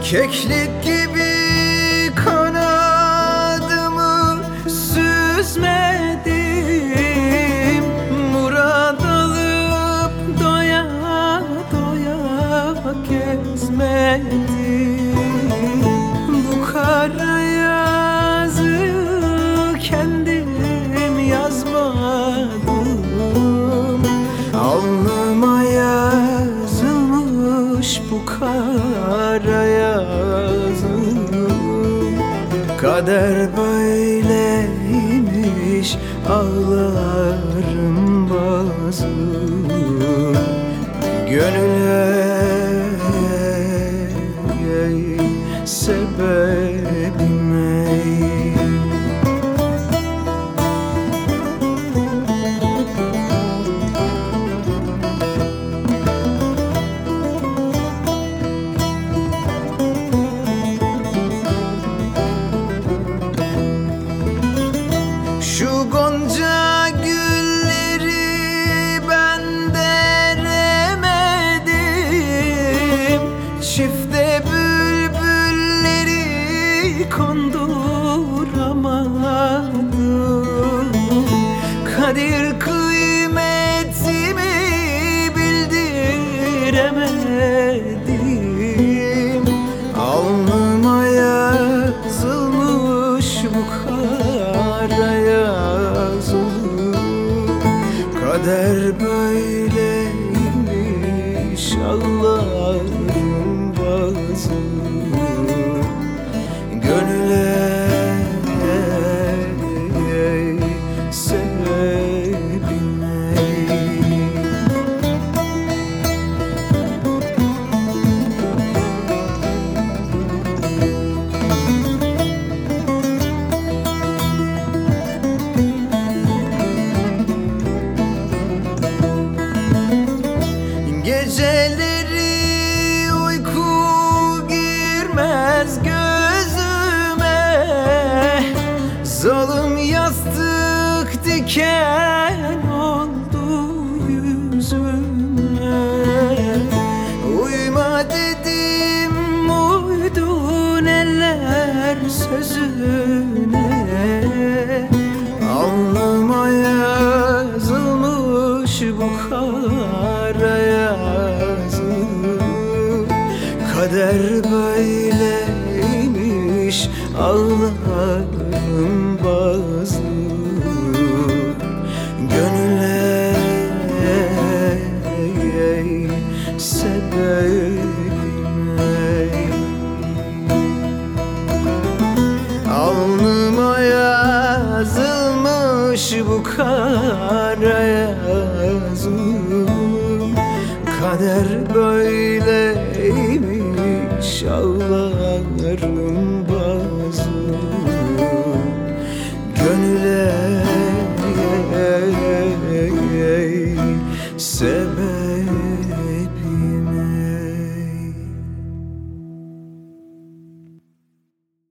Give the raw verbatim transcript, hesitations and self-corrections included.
Keklik gibi kanadımı süzmedim, murad alıp doya doya gezmedim. Bu kara yazı kendim yazmadım, alnıma yazılmış bu kara yazım. Kader böyleymiş, ağlarım bazım. Gönüle sebebim ey. Şu gonca gülleri ben deremedim, çifte bülbülleri konduramadım. Kadir kıymetimi bildiremedim, alnıma yazılmış bu kara yazım. Kader böyleymiş, ağlarım bazım. Gönüle sebebim ey. Geceleri uyku girmez gözüme, zalim yastık diken oldu yüzüme. Uyma dedim, uydun eller sözüne. Alnıma yazılmış bu kara yazım. Kader böyleymiş, ağlarım bazım. Gönüle sebebim ey. Alnıma yazılmış bu kara yazım. Kader böyleymiş, ağlarım